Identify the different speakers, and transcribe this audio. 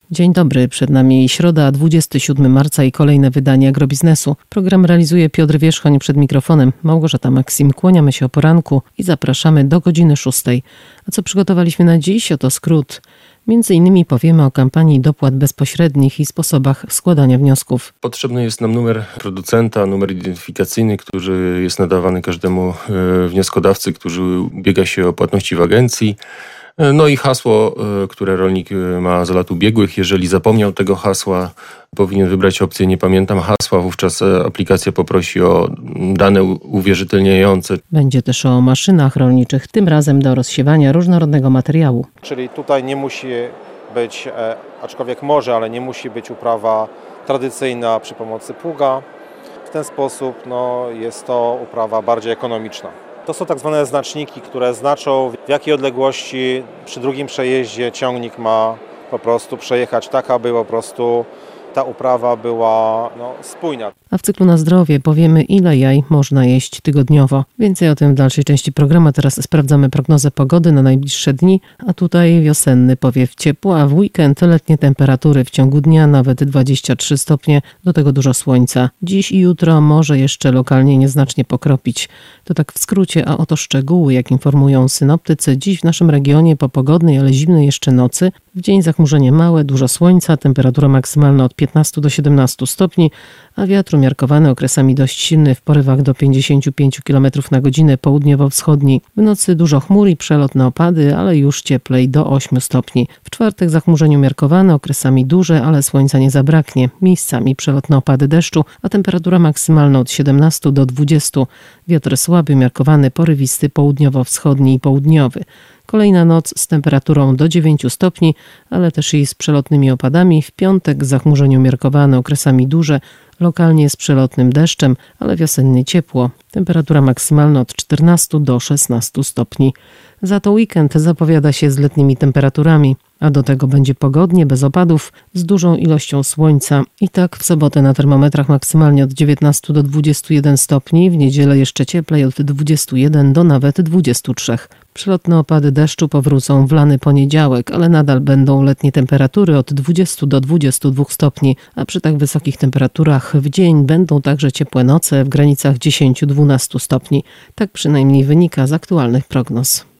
Speaker 1: Dzień dobry, przed nami środa, 27 marca i kolejne wydanie Agrobiznesu. Program realizuje Piotr Wierzchoń, przed mikrofonem Małgorzata Maksim. Kłaniamy się o poranku i zapraszamy do godziny 6. A co przygotowaliśmy na dziś? Oto skrót. Między innymi powiemy o kampanii dopłat bezpośrednich i sposobach składania wniosków.
Speaker 2: Potrzebny jest nam numer producenta, numer identyfikacyjny, który jest nadawany każdemu wnioskodawcy, który ubiega się o płatności w agencji. No i hasło, które rolnik ma z lat ubiegłych. Jeżeli zapomniał tego hasła, powinien wybrać opcję "nie pamiętam hasła", wówczas aplikacja poprosi o dane uwierzytelniające.
Speaker 1: Będzie też o maszynach rolniczych, tym razem do rozsiewania różnorodnego materiału.
Speaker 3: Czyli tutaj nie musi być, aczkolwiek może, ale nie musi być uprawa tradycyjna przy pomocy pługa. W ten sposób jest to uprawa bardziej ekonomiczna. To są tak zwane znaczniki, które znaczą, w jakiej odległości przy drugim przejeździe ciągnik ma po prostu przejechać tak, aby po prostu ta uprawa była spójna.
Speaker 1: A w cyklu Na zdrowie powiemy, ile jaj można jeść tygodniowo. Więcej o tym w dalszej części programu. Teraz sprawdzamy prognozę pogody na najbliższe dni, a tutaj wiosenny powiew ciepła, a w weekend letnie temperatury w ciągu dnia nawet 23 stopnie, do tego dużo słońca. Dziś i jutro może jeszcze lokalnie nieznacznie pokropić. To tak w skrócie, a oto szczegóły, jak informują synoptycy. Dziś w naszym regionie po pogodnej, ale zimnej jeszcze nocy. W dzień zachmurzenie małe, dużo słońca, temperatura maksymalna od 15 do 17 stopni, a wiatr umiarkowany, okresami dość silny, w porywach do 55 km na godzinę południowo-wschodni. W nocy dużo chmur i przelotne opady, ale już cieplej do 8 stopni. W czwartek zachmurzenie umiarkowane, okresami duże, ale słońca nie zabraknie. Miejscami przelotne opady deszczu, a temperatura maksymalna od 17 do 20. Wiatr słaby, umiarkowany, porywisty, południowo-wschodni i południowy. Kolejna noc z temperaturą do 9 stopni, ale też i z przelotnymi opadami. W piątek zachmurzenie umiarkowane, okresami duże, lokalnie z przelotnym deszczem, ale wiosennie ciepło. Temperatura maksymalna od 14 do 16 stopni. Za to weekend zapowiada się z letnimi temperaturami, a do tego będzie pogodnie, bez opadów, z dużą ilością słońca. I tak w sobotę na termometrach maksymalnie od 19 do 21 stopni, w niedzielę jeszcze cieplej od 21 do nawet 23. Przelotne opady deszczu powrócą w lany poniedziałek, ale nadal będą letnie temperatury od 20 do 22 stopni, a przy tak wysokich temperaturach w dzień będą także ciepłe noce w granicach 10-12 stopni. Tak przynajmniej wynika z aktualnych prognoz.